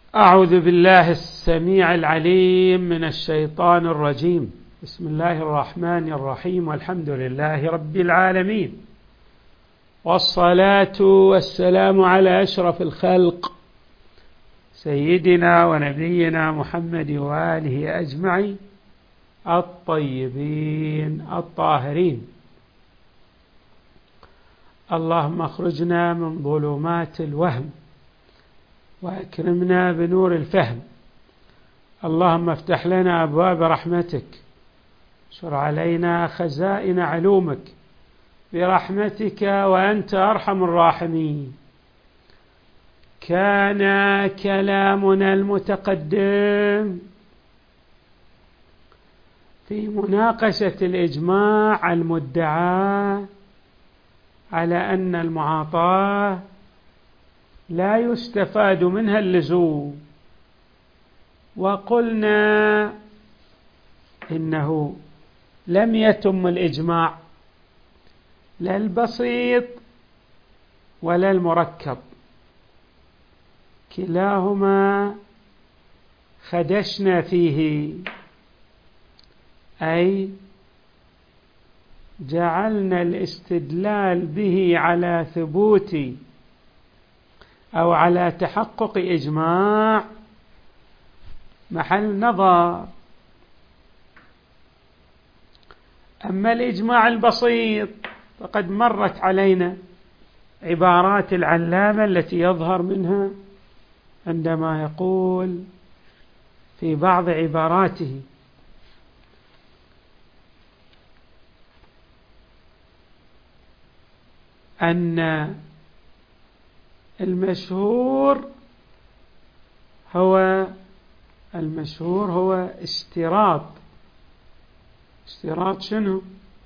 أعوذ بالله السميع العليم من الشيطان الرجيم. بسم الله الرحمن الرحيم، والحمد لله رب العالمين، والصلاة والسلام على أشرف الخلق سيدنا ونبينا محمد وآله أجمعين الطيبين الطاهرين. اللهم اخرجنا من ظلمات الوهم وأكرمنا بنور الفهم. اللهم افتح لنا أبواب رحمتك، اشر علينا خزائن علومك برحمتك وأنت أرحم الراحمين. كان كلامنا المتقدم في مناقشة الإجماع المدعى على أن المعاطاة لا يستفاد منها اللزوم، وقلنا إنه لم يتم الإجماع لا البسيط ولا المركب، كلاهما خدشنا فيه، أي جعلنا الاستدلال به على ثبوت أو على تحقق إجماع محل نظر. أما الإجماع البسيط فقد مرت علينا عبارات العلامة التي يظهر منها عندما يقول في بعض عباراته أن المشهور هو اشتراط شنو؟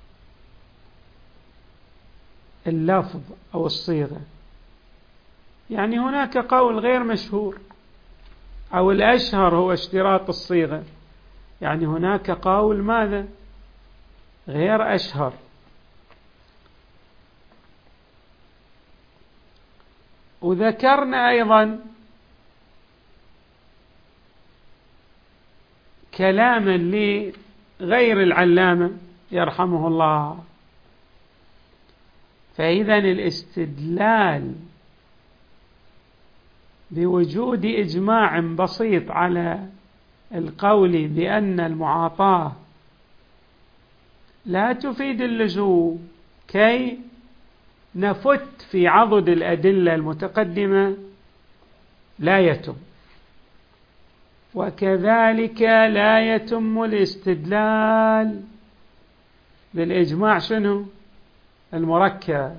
اللفظ أو الصيغة. يعني هناك قول غير مشهور، أو الأشهر هو اشتراط الصيغة. يعني هناك قول ماذا؟ غير أشهر. وذكرنا أيضا كلاما لغير العلامة يرحمه الله. فإذا الاستدلال بوجود إجماع بسيط على القول بأن المعاطاة لا تفيد اللزوم كي نفت في عضد الأدلة المتقدمة لا يتم، وكذلك لا يتم الاستدلال بالإجماع شنو؟ المركب.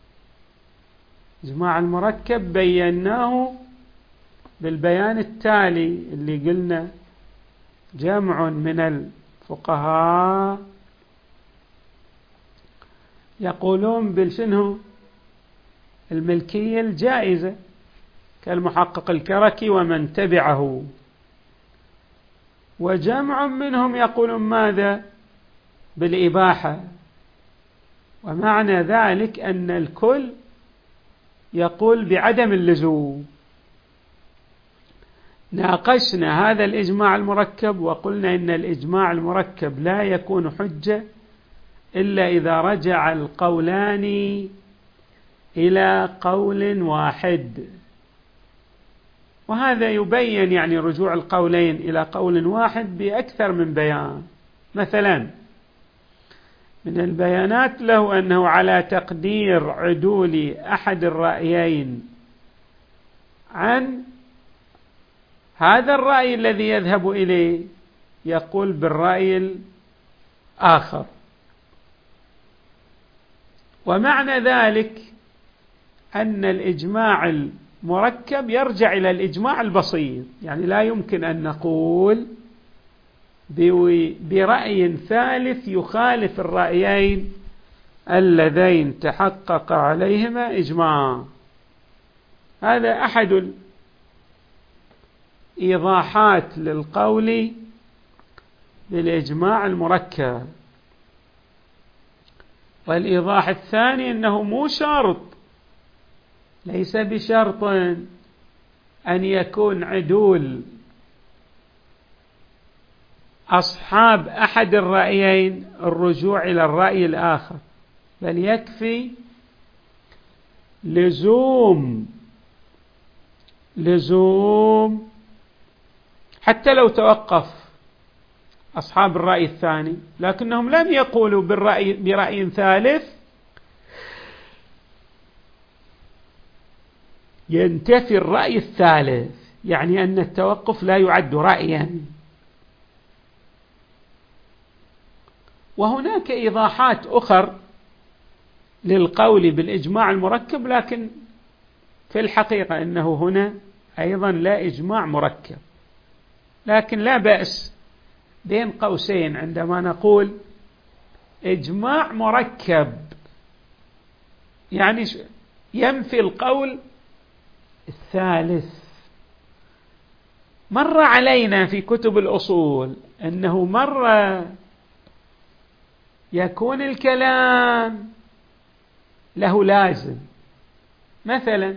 إجماع المركب بيناه بالبيان التالي اللي قلنا جمع من الفقهاء يقولون بالشنو؟ الملكية الجائزة، كالمحقق الكركي ومن تبعه، وجمع منهم يقولون ماذا؟ بالإباحة. ومعنى ذلك أن الكل يقول بعدم اللزوم. ناقشنا هذا الإجماع المركب وقلنا إن الإجماع المركب لا يكون حجة إلا إذا رجع القولان إلى قول واحد، وهذا يبين يعني رجوع القولين إلى قول واحد بأكثر من بيان. مثلا من البيانات له أنه على تقدير عدول أحد الرأيين عن هذا الرأي الذي يذهب إليه يقول بالرأي الآخر. ومعنى ذلك أن الإجماع المركب يرجع إلى الإجماع البسيط. يعني لا يمكن أن نقول برأي ثالث يخالف الرأيين اللذين تحقق عليهما إجماع. هذا أحد الإيضاحات للقول بالإجماع المركب. والإيضاح الثاني أنه مو شرط، ليس بشرط أن يكون عدول أصحاب أحد الرأيين الرجوع إلى الرأي الآخر، بل يكفي لزوم حتى لو توقف أصحاب الرأي الثاني لكنهم لم يقولوا برأي ثالث، ينتفي الرأي الثالث، يعني أن التوقف لا يعد رأيا. وهناك إيضاحات أخرى للقول بالإجماع المركب، لكن في الحقيقة أنه هنا أيضا لا إجماع مركب، لكن لا بأس بين قوسين عندما نقول إجماع مركب يعني ينفي القول الثالث. مر علينا في كتب الأصول أنه مرة يكون الكلام له لازم، مثلا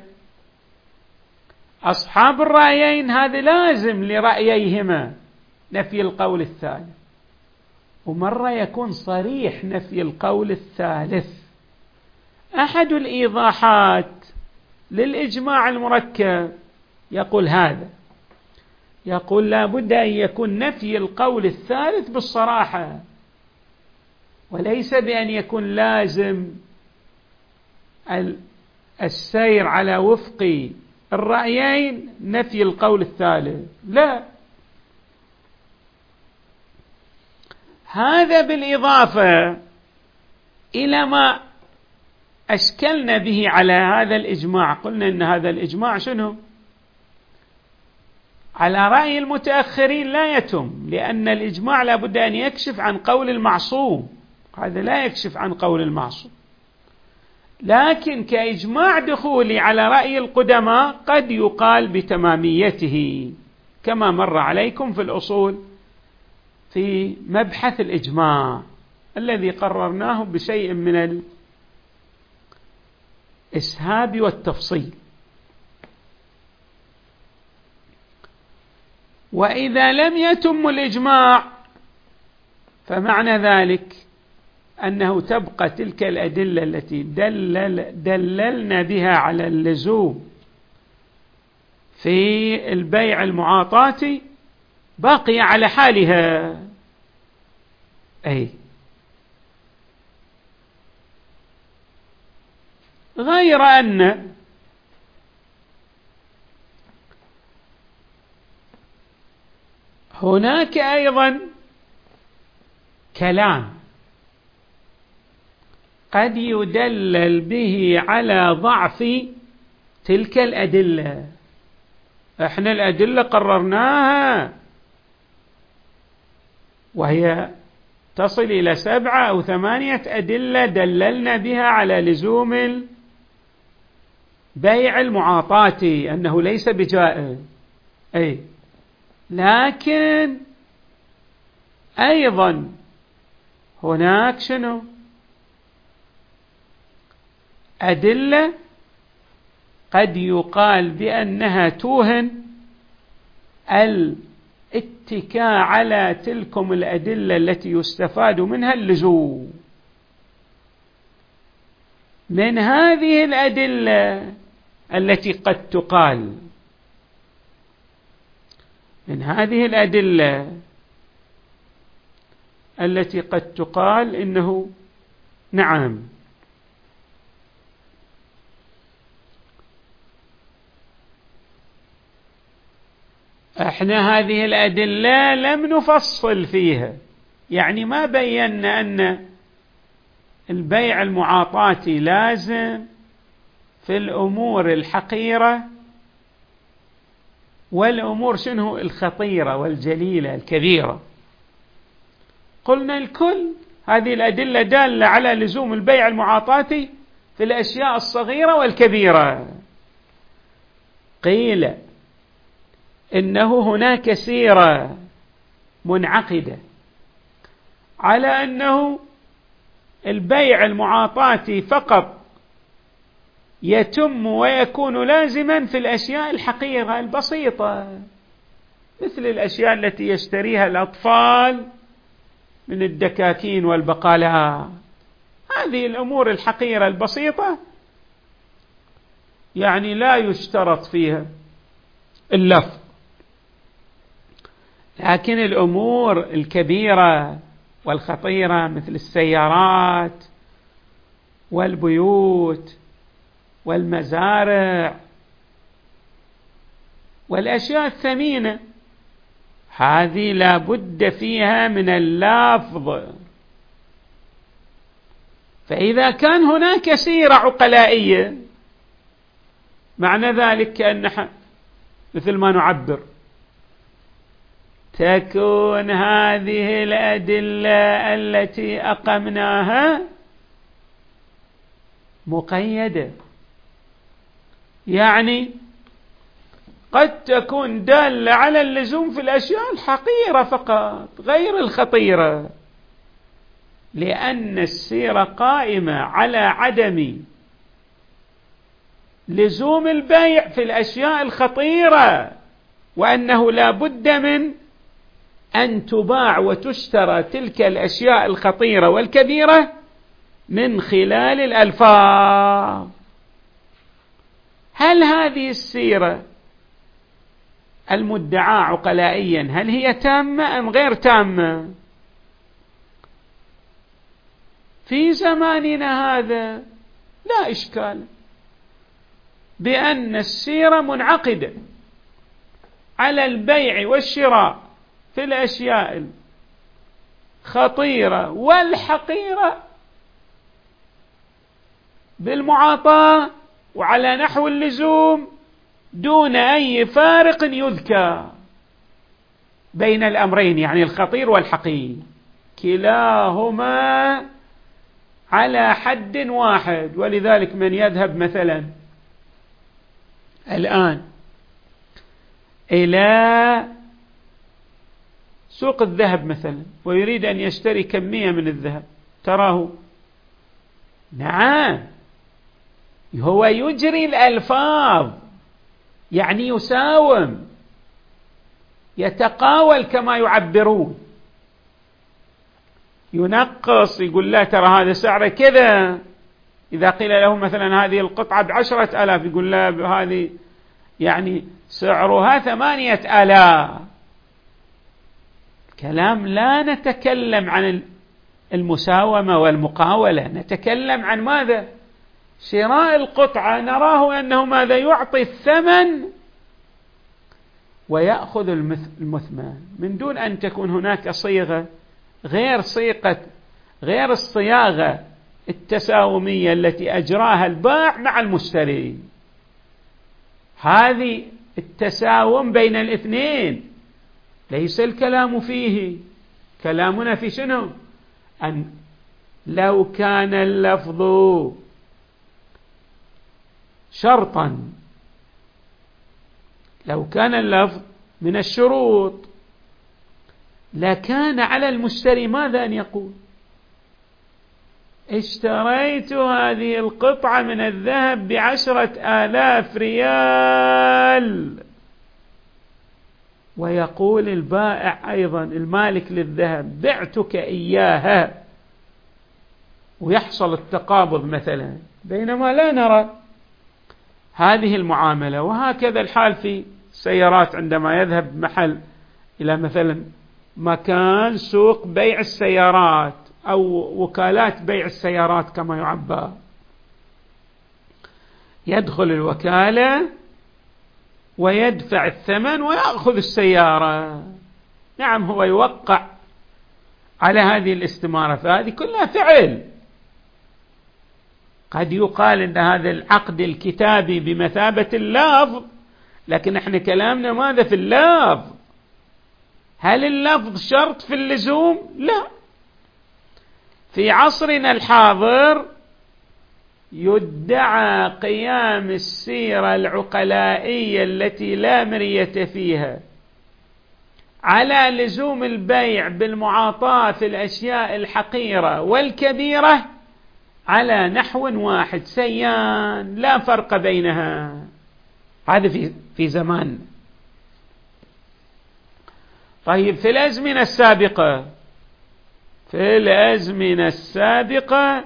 أصحاب الرأيين هذا لازم لرأييهما نفي القول الثالث، ومرة يكون صريح نفي القول الثالث. أحد الإيضاحات للإجماع المركب يقول هذا، يقول لا بد أن يكون نفي القول الثالث بالصراحة، وليس بأن يكون لازم السير على وفق الرأيين نفي القول الثالث، لا. هذا بالإضافة إلى ما أشكلنا به على هذا الإجماع، قلنا إن هذا الإجماع شنو؟ على رأي المتأخرين لا يتم، لأن الإجماع لا بد أن يكشف عن قول المعصوم، هذا لا يكشف عن قول المعصوم. لكن كإجماع دخولي على رأي القدماء قد يقال بتماميته، كما مر عليكم في الأصول في مبحث الإجماع الذي قررناه بشيء من الإسهاب والتفصيل. وإذا لم يتم الإجماع فمعنى ذلك أنه تبقى تلك الأدلة التي دللنا بها على اللزوم في البيع المعاطاتي باقية على حالها، أي غير أن هناك أيضا كلام قد يدلل به على ضعف تلك الأدلة. احنا الأدلة قررناها وهي تصل إلى 7 أو 8 أدلة دللنا بها على لزوم بيع المعاطاة أنه ليس بجائز، أي لكن أيضا هناك شنو؟ أدلة قد يقال بأنها توهن الاتكاء على تلكم الأدلة التي يستفاد منها اللزوم. من هذه الأدلة التي قد تقال، من هذه الأدلة التي قد تقال إنه نعم احنا هذه الأدلة لم نفصل فيها، يعني ما بينا أن البيع المعاطاتي لازم في الأمور الحقيرة والأمور شنو الخطيرة والجليلة الكبيرة. قلنا الكل هذه الأدلة دالة على لزوم البيع المعاطاتي في الأشياء الصغيرة والكبيرة. قيل إنه هناك سيرة منعقدة على أنه البيع المعاطاتي فقط يتم ويكون لازما في الأشياء الحقيرة البسيطة، مثل الأشياء التي يشتريها الأطفال من الدكاكين والبقالات. هذه الأمور الحقيرة البسيطة يعني لا يشترط فيها اللفظ، لكن الأمور الكبيرة والخطيرة مثل السيارات والبيوت والمزارع والأشياء الثمينة هذه لا بد فيها من اللفظ. فإذا كان هناك سيرة عقلائية معنى ذلك كأن مثل ما نعبر تكون هذه الأدلة التي أقمناها مقيدة، يعني قد تكون دالة على اللزوم في الأشياء الحقيرة فقط غير الخطيرة، لأن السيرة قائمة على عدم لزوم البيع في الأشياء الخطيرة، وأنه لا بد من أن تباع وتشترى تلك الأشياء الخطيرة والكبيرة من خلال الألفاظ. هل هذه السيرة المدعاة عقلائيا هل هي تامة أم غير تامة؟ في زماننا هذا لا إشكال بأن السيرة منعقدة على البيع والشراء في الأشياء الخطيرة والحقيرة بالمعاطاة وعلى نحو اللزوم دون أي فارق يذكر بين الأمرين، يعني الخطير والحقير كلاهما على حد واحد. ولذلك من يذهب مثلا الآن إلى سوق الذهب مثلا ويريد أن يشتري كمية من الذهب، تراه نعم هو يجري الألفاظ، يعني يساوم يتقاول كما يعبرون، ينقص يقول لا ترى هذا سعره كذا. إذا قيل له مثلا هذه القطعة ب10,000 يقول لا هذه يعني سعرها 8,000. كلام لا نتكلم عن المساومة والمقاولة، نتكلم عن ماذا؟ شراء القطعة نراه أنه ماذا؟ يعطي الثمن ويأخذ المثمن من دون أن تكون هناك صيغة غير الصياغة التساومية التي أجراها البائع مع المشتري. هذه التساوم بين الاثنين ليس الكلام فيه. كلامنا في شنو؟ أن لو كان اللفظ شرطا، لو كان اللفظ من الشروط لكان على المشتري ماذا أن يقول؟ اشتريت هذه القطعة من الذهب ب10,000 ريال، ويقول البائع أيضا المالك للذهب بعتك إياها، ويحصل التقابض مثلا، بينما لا نرى هذه المعاملة. وهكذا الحال في السيارات، عندما يذهب محل إلى مثلا مكان سوق بيع السيارات أو وكالات بيع السيارات كما يعبر، يدخل الوكالة ويدفع الثمن ويأخذ السيارة. نعم هو يوقع على هذه الاستمارة، فهذه كلها فعل. قد يقال أن هذا العقد الكتابي بمثابة اللفظ، لكن احنا كلامنا ماذا في اللفظ؟ هل اللفظ شرط في اللزوم؟ لا. في عصرنا الحاضر يدعى قيام السيرة العقلائية التي لا مرية فيها على لزوم البيع بالمعاطاة في الأشياء الحقيرة والكبيرة على نحو واحد سيان لا فرق بينها. هذا في زمان. طيب في الأزمنة السابقة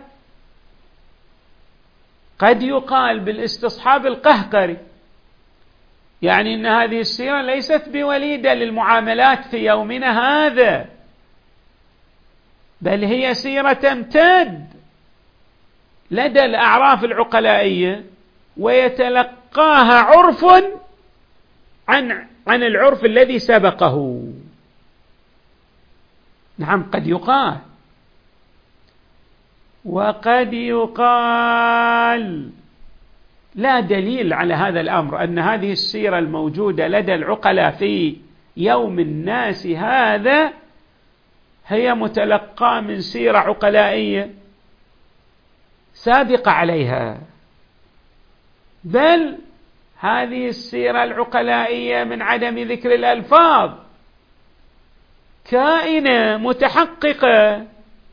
قد يقال بالاستصحاب القهقري، يعني أن هذه السيرة ليست بوليدة للمعاملات في يومنا هذا، بل هي سيرة تمتد لدى الأعراف العقلائية ويتلقاها عرف عن العرف الذي سبقه. نعم قد يقال، وقد يقال لا دليل على هذا الأمر، أن هذه السيرة الموجودة لدى العقلاء في يوم الناس هذا هي متلقاة من سيرة عقلائية سابقة عليها، بل هذه السيرة العقلائية من عدم ذكر الألفاظ كائنة متحققة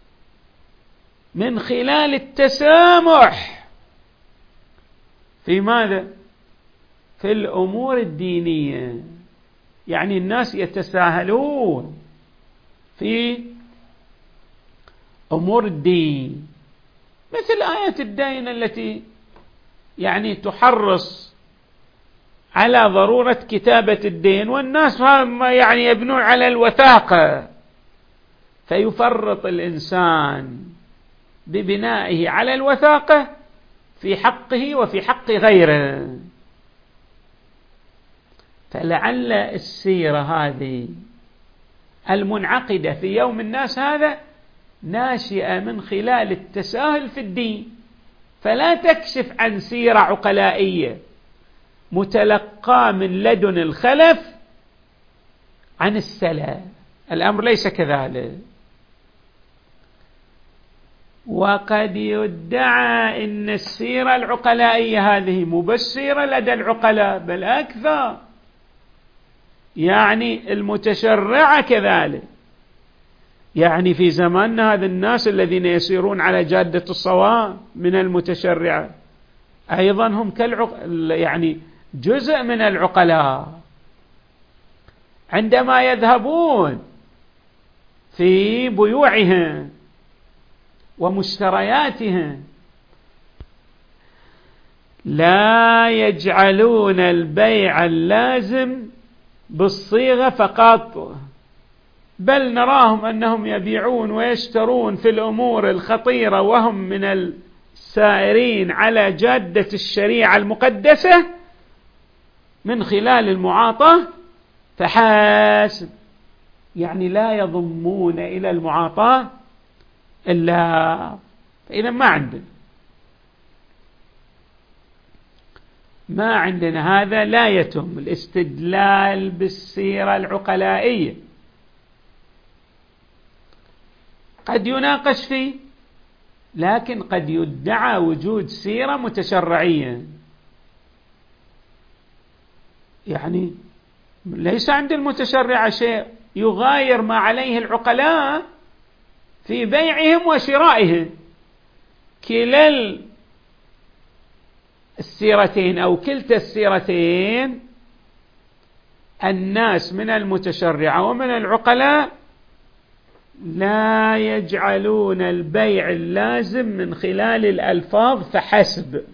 من خلال التسامح في ماذا؟ في الأمور الدينية. يعني الناس يتساهلون في أمور الدين، مثل آيات الدين التي يعني تحرص على ضرورة كتابة الدين، والناس يعني يبنون على الوثاقة، فيفرط الإنسان ببنائه على الوثاقة في حقه وفي حق غيره. فلعل السيرة هذه المنعقدة في يوم الناس هذا ناشئة من خلال التساهل في الدين، فلا تكشف عن سيرة عقلائية متلقى من لدن الخلف عن السلف. الأمر ليس كذلك. وقد يدعى أن السيرة العقلائية هذه مبشرة لدى العقلاء، بل أكثر، يعني المتشرعة كذلك. يعني في زماننا هذا الناس الذين يسيرون على جادة الصواب من المتشرعة أيضا هم يعني جزء من العقلاء، عندما يذهبون في بيوعهم ومشترياتهم لا يجعلون البيع اللازم بالصيغة فقط، بل نراهم أنهم يبيعون ويشترون في الأمور الخطيرة وهم من السائرين على جادة الشريعة المقدسة من خلال المعاطاة فحسب، يعني لا يضمون إلى المعاطاة إلا. فإذا ما عندنا هذا، لا يتم الاستدلال بالسيرة العقلائية. قد يناقش فيه، لكن قد يدعى وجود سيرة متشرعية، يعني ليس عند المتشرع شيء يغاير ما عليه العقلاء في بيعهم وشرائهم. كلا السيرتين أو كلتا السيرتين الناس من المتشرعة ومن العقلاء لا يجعلون البيع اللازم من خلال الألفاظ فحسب،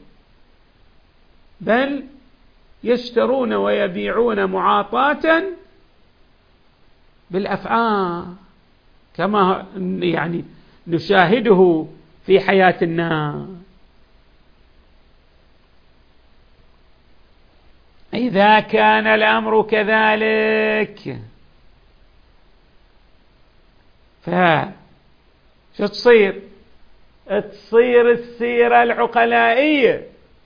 بل يشترون ويبيعون معاطاة بالأفعال كما يعني نشاهده في حياة الناس. إذا كان الأمر كذلك شو تصير؟ تصير السيرة العقلائية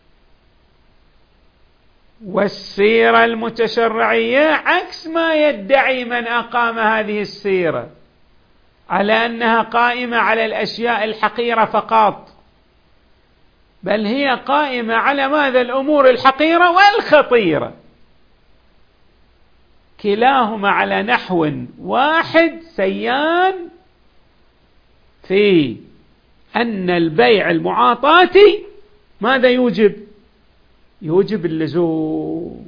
والسيرة المتشرعية عكس ما يدعي من أقام هذه السيرة على أنها قائمة على الأشياء الحقيرة فقط، بل هي قائمة على ماذا؟ الأمور الحقيرة والخطيرة، كلاهما على نحو واحد سيان في أن البيع المعاطاتي ماذا يوجب؟ يوجب اللزوم.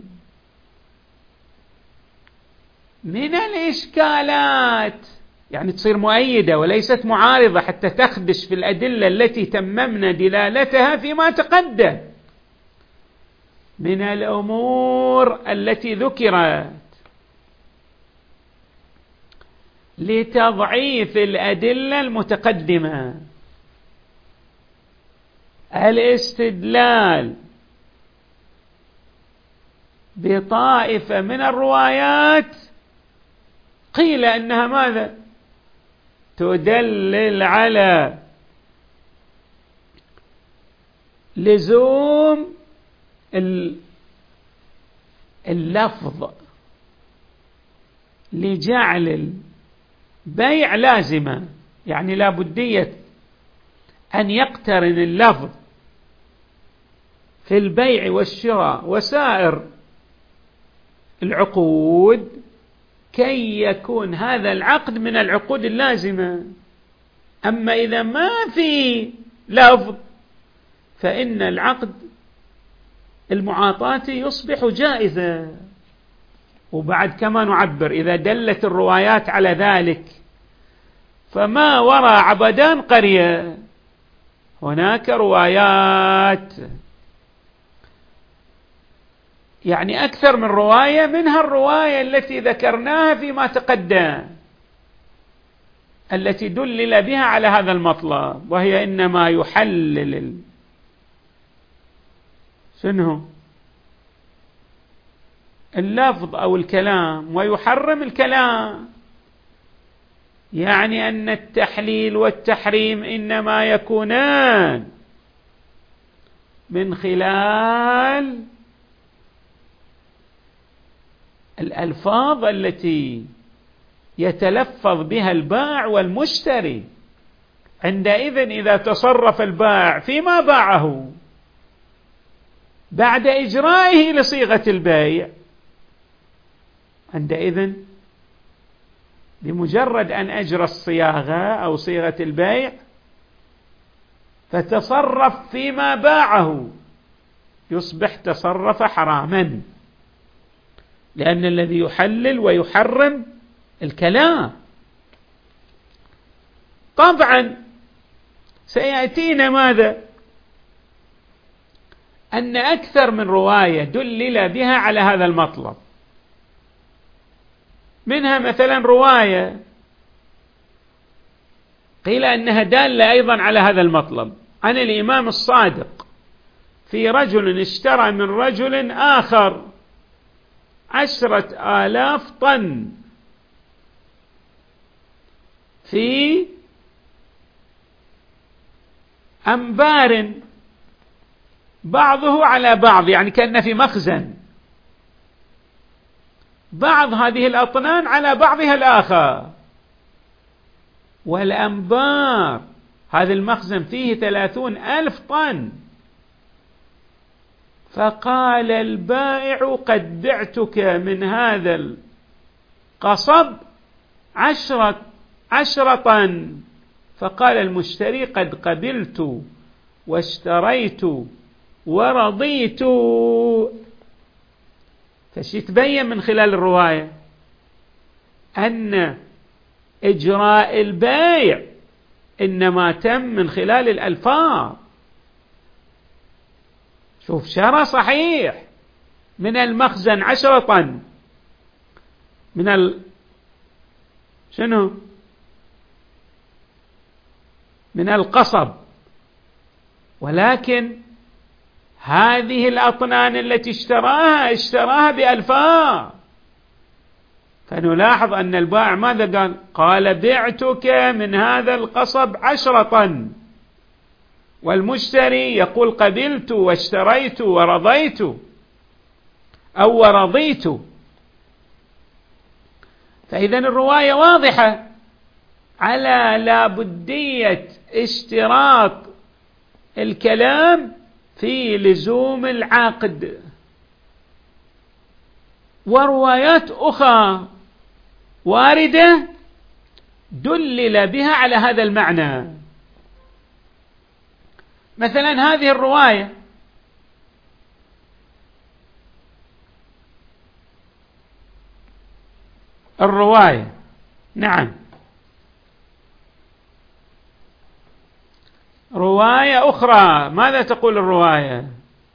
من الإشكالات يعني تصير مؤيدة وليست معارضة حتى تخدش في الأدلة التي تممنا دلالتها فيما تقدم. من الأمور التي ذكرت لتضعيف الأدلة المتقدمة الاستدلال بطائفة من الروايات قيل أنها ماذا؟ تدلل على لزوم اللفظ لجعل البيع لازمة، يعني لا بدية أن يقترن اللفظ في البيع والشراء وسائر العقود كي يكون هذا العقد من العقود اللازمة. أما إذا ما في لفظ فإن العقد المعاطاتي يصبح جائزا. وبعد كما نعبر إذا دلت الروايات على ذلك فما وراء عبدان قرية، هناك روايات يعني أكثر من رواية، منها الرواية التي ذكرناها فيما تقدم التي دلل بها على هذا المطلب، وهي إنما يحلل شنو؟ اللفظ أو الكلام ويحرم الكلام، يعني أن التحليل والتحريم إنما يكونان من خلال الألفاظ التي يتلفظ بها البائع والمشتري. عندئذ إذا تصرف البائع فيما باعه بعد إجرائه لصيغة البيع، عندئذ بمجرد أن أجرى الصياغة أو صيغة البيع فتصرف فيما باعه يصبح تصرف حراما، لأن الذي يحلل ويحرم الكلام. طبعا سيأتينا ماذا؟ أن أكثر من رواية دلل بها على هذا المطلب، منها مثلا رواية قيل أنها دالة أيضا على هذا المطلب عن الإمام الصادق في رجل اشترى من رجل آخر 10,000 طن في أنبار بعضه على بعض، يعني كأن في مخزن بعض هذه الأطنان على بعضها الآخر، والأنبار هذا المخزن فيه 30,000 طن. فقال البائع قد بعتك من هذا القصب 10 طن. فقال المشتري قد قبلت واشتريت ورضيت. فسيتبين من خلال الرواية أن إجراء البيع إنما تم من خلال الألفاظ. شوف، شرى صحيح من المخزن 10 طن من شنو؟ من القصب، ولكن هذه الأطنان التي اشتراها بألفاظ. فنلاحظ أن البائع ماذا قال؟ قال بعتك من هذا القصب 10 طن، والمشتري يقول قبلت واشتريت ورضيت أو ورضيت. فإذا الرواية واضحة على لابدية اشتراط الكلام في لزوم العقد. وروايات أخرى واردة دلل بها على هذا المعنى. مثلا هذه الرواية نعم، رواية أخرى، ماذا تقول الرواية؟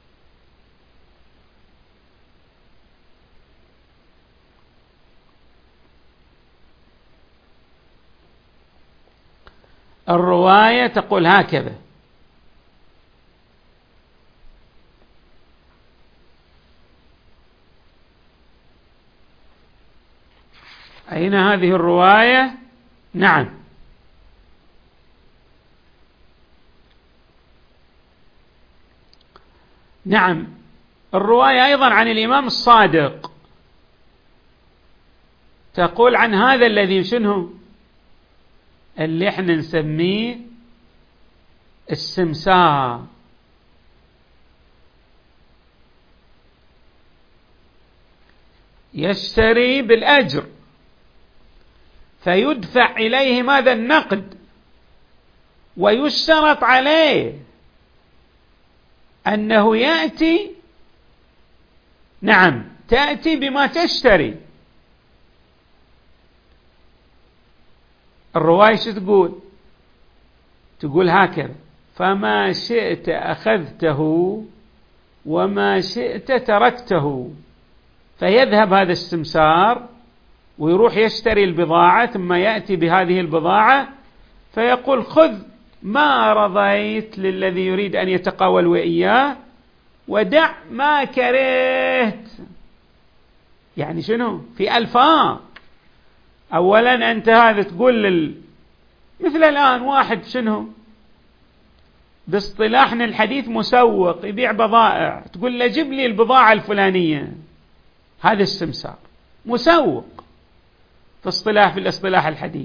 الرواية تقول هكذا: أين هذه الرواية؟ نعم، نعم، الرواية أيضا عن الإمام الصادق، تقول عن هذا الذي شنو اللي احنا نسميه السمسار، يشتري بالأجر فيدفع إليه ماذا؟ النقد، ويشترط عليه أنه يأتي، نعم، تأتي بما تشتري. الرواية شو تقول؟ تقول هكذا: فما شئت أخذته وما شئت تركته. فيذهب هذا السمسار ويروح يشتري البضاعة، ثم يأتي بهذه البضاعة فيقول: خذ ما رضيت للذي يريد أن يتقاول وإياه، ودع ما كرهت. يعني شنو؟ في ألفاظ. أولا أنت هذا تقول مثل الآن واحد شنو باصطلاحنا الحديث مسوق، يبيع بضائع، تقول له جيب لي البضاعة الفلانية، هذا السمسار مسوق في الاصطلاح الحديث.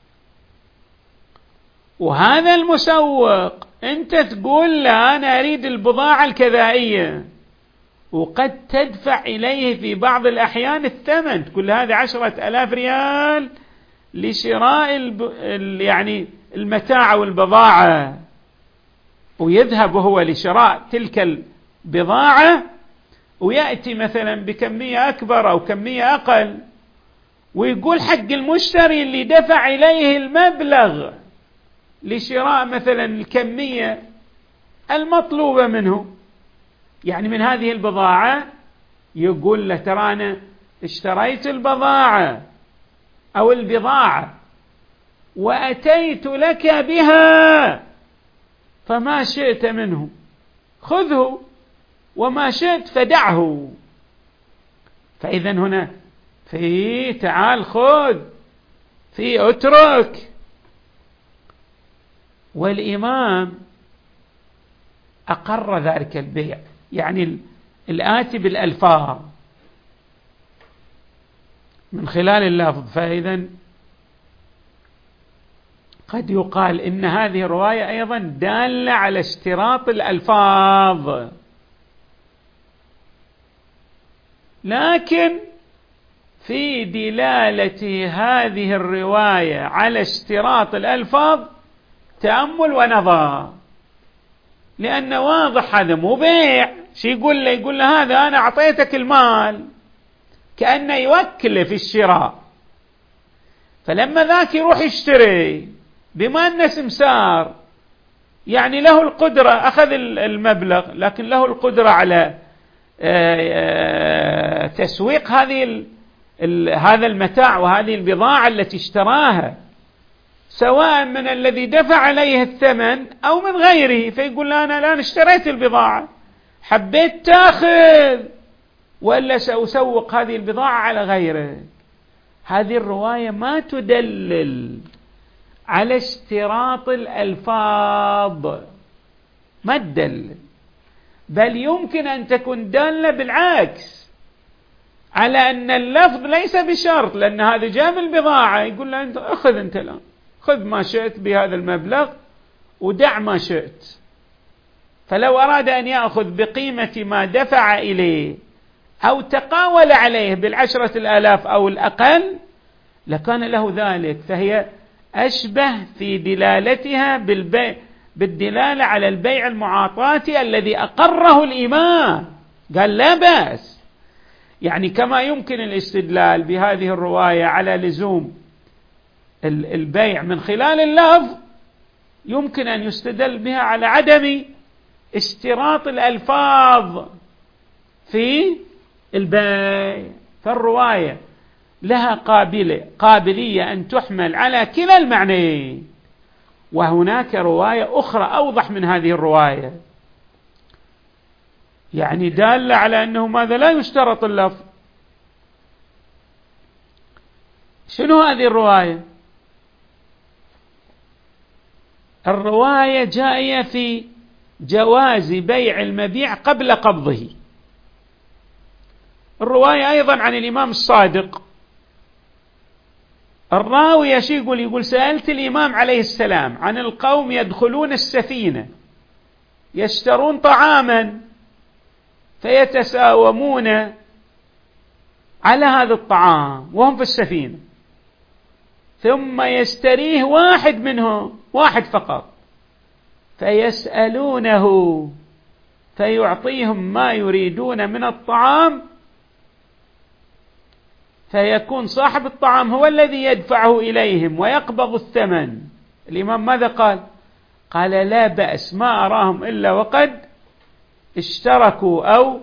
وهذا المسوق أنت تقول له أنا أريد البضاعة الكذائية، وقد تدفع إليه في بعض الأحيان الثمن، تقول هذه 10,000 ريال لشراء يعني المتاع والبضاعة، ويذهب هو لشراء تلك البضاعة ويأتي مثلا بكمية أكبر أو كمية أقل، ويقول حق المشتري اللي دفع إليه المبلغ لشراء مثلا الكمية المطلوبة منه، يعني من هذه البضاعة، يقول له ترى أنا اشتريت البضاعة أو البضاعة وأتيت لك بها، فما شئت منه خذه وما شئت فدعه. فإذا هنا في تعال خذ، في اترك. والإمام أقر ذلك البيع، يعني الآتي بالألفاظ من خلال اللفظ. فإذا قد يقال إن هذه الرواية أيضا دالة على اشتراط الألفاظ، لكن في دلالة هذه الرواية على اشتراط الألفاظ تأمل ونظر، لأن واضح هذا مو بيع. شي يقول له؟ يقول له هذا أنا أعطيتك المال، كأنه يوكله في الشراء. فلما ذاك يروح يشتري، بما أنه سمسار يعني له القدرة، أخذ المبلغ لكن له القدرة على تسويق هذا المتاع وهذه البضاعة التي اشتراها، سواء من الذي دفع عليه الثمن أو من غيره. فيقول أنا الآن اشتريت البضاعة، حبيت تأخذ ولا سأسوق هذه البضاعة على غيره. هذه الرواية ما تدلل على اشتراط الألفاظ، ما تدلل، بل يمكن أن تكون دالة بالعكس على أن اللفظ ليس بشرط، لأن هذا جاب البضاعة يقول له أنت أخذ، أنت الآن خذ ما شئت بهذا المبلغ ودع ما شئت. فلو أراد أن يأخذ بقيمة ما دفع إليه أو تقاول عليه ب10,000 أو الأقل لكان له ذلك. فهي أشبه في دلالتها بالدلالة على البيع المعاطاتي الذي أقره الإمام، قال لا بأس. يعني كما يمكن الاستدلال بهذه الرواية على لزوم البيع من خلال اللفظ، يمكن أن يستدل بها على عدم اشتراط الألفاظ في البيع. فالرواية لها قابلية أن تحمل على كلا المعنيين. وهناك رواية أخرى أوضح من هذه الرواية، يعني دالة على أنه ماذا لا يشترط اللفظ. شنو هذه الرواية؟ الرواية جاية في جواز بيع المبيع قبل قبضه. الرواية أيضا عن الإمام الصادق. الراوي يقول سألت الإمام عليه السلام عن القوم يدخلون السفينة يشترون طعاما فيتساومون على هذا الطعام وهم في السفينة، ثم يشتريه واحد منهم، واحد فقط، فيسألونه فيعطيهم ما يريدون من الطعام، فيكون صاحب الطعام هو الذي يدفعه إليهم ويقبض الثمن. الإمام ماذا قال؟ قال لا بأس، ما أراهم إلا وقد اشتركوا أو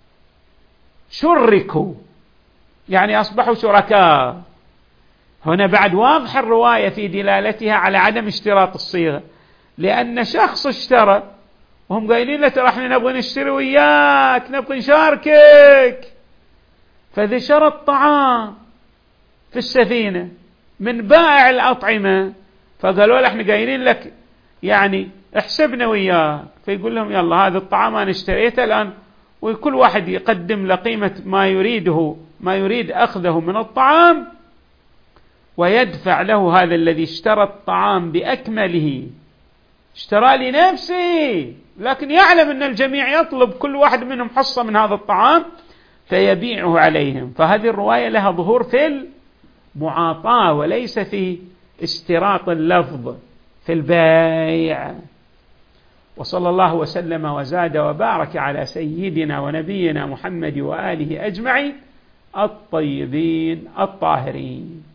شركوا، يعني أصبحوا شركاء. هنا بعد واضح الرواية في دلالتها على عدم اشتراط الصيغة، لأن شخص اشترى وهم قايلين له ترى احنا نبغى نشتري وياك، نبغى نشاركك، فذي شرط طعام في السفينة من بائع الأطعمة، فقالوا له احنا قايلين لك يعني احسبنا وياك، فيقول لهم يلا هذا الطعام أنا اشتريته الآن، وكل واحد يقدم لقيمة ما يريده، ما يريد أخذه من الطعام، ويدفع له هذا الذي اشترى الطعام بأكمله، اشترى لنفسه لكن يعلم أن الجميع يطلب كل واحد منهم حصة من هذا الطعام فيبيعه عليهم. فهذه الرواية لها ظهور في المعاطاة وليس في اشتراط اللفظ في البيع. وصلى الله وسلم وزاد وبارك على سيدنا ونبينا محمد وآله أجمعين الطيبين الطاهرين.